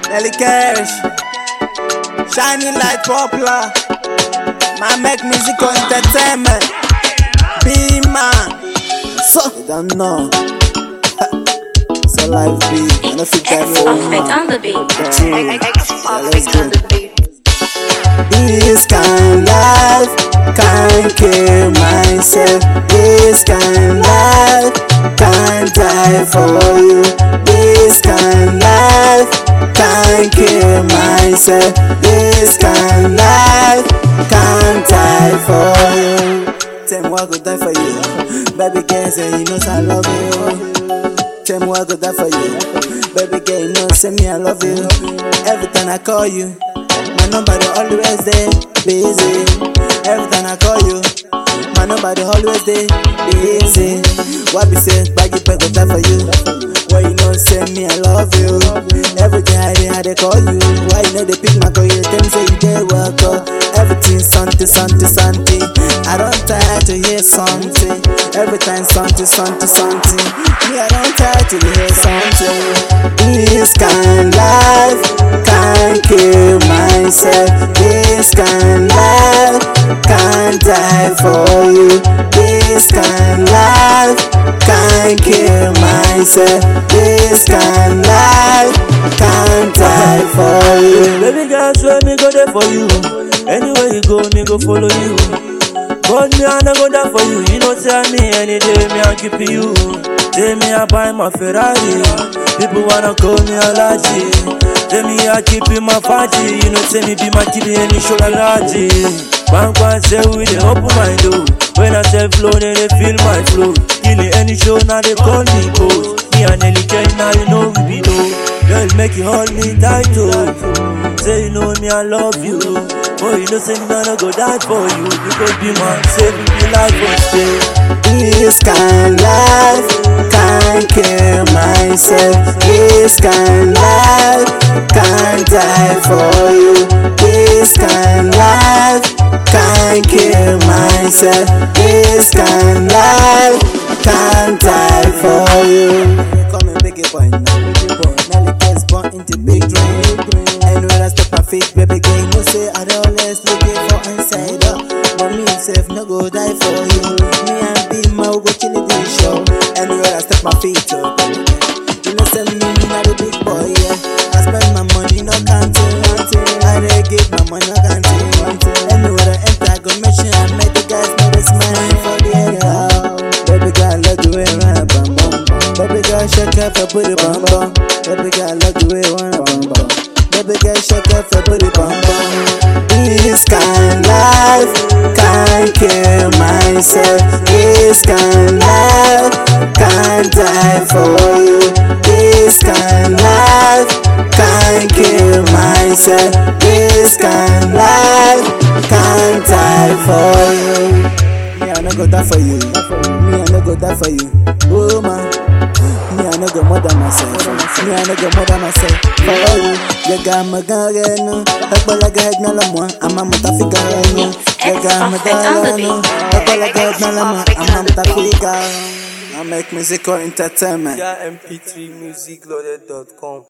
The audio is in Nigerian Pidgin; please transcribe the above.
Nelly Cash, Shining Light Popular, my make music or entertainment. Be man, so you don't know. So life be, and if you get Perfect on the beat. Perfect on the beat. This kind life can't kill myself. This kind life can't die for you. This kind life can't kill myself. This kind life can't die for you. Tell me what could die for you. Baby girl say you know I love you. Tell me what could die for you. Baby girl you know say me I love you. Every time I call you, my number they always there, busy. Every time I call you, my number they always there, busy. What be say, baggy pen go die for you. Why you know say me I love you. Every day I they call you. Why you know they pick my call you? Tell me say you dey work up. Everything something. I don't try to hear something. Every time something. Me I don't try to hear something. This kind life can't kill myself. This kind life can't die for you. This kind life can't kill myself. This kind life can't die for you. Baby girl, swear me go there for you. Anywhere you go, me go follow you. But me I no go there for you. You know tell me any day me I keep you. Tell me I buy my Ferrari. People wanna call me Alaji. Tell me I keep in my party. You know tell me be my kid any show Alaji. Bank one say we dey open my door. When I say flow, then they feel my flow. Killing any show now they call me boss. Me and Nelly Cash now you know we be low. Girl make you hold me tight oh. Say you know me I love you. Oh you know say me gonna go die for you. You could be my save me life for stay. This kind life can't kill myself. This kind life can't die for you. This kind life can't kill myself. This kind life can't die for you. Come and big boy now. Nelly Cash born into big dream. Anywhere I step my feet, baby girl, you know say I dey always looking for inside up. But me self no go die for you. Me and be my go chill the show. Anywhere I step my feet up, you know say me not a big boy, yeah. I spend my money no counting. I dey give my money no counting. Anywhere I enter, I go make sure I make the guys know they smile for the area. Baby girl, love the way round bum bum. Baby girl, shake up your booty bum bum. Baby girl, love the way round bum bum. Baby girl, shake up your booty bum bum. This kind life can't kill myself. This kind life can't die for you. This kind life can't kill myself. This kind life can't die for you. Me I no go die for you. Me I no go die for you. Oh man. Me I no go murder myself. Me I no go murder myself for you. You got my gun, no. Like a no more. I'm a motafika, no. You got my gun, no. Like a no more. I'm a motafika. I make music or entertainment. Yeah, mp3musicloaded.com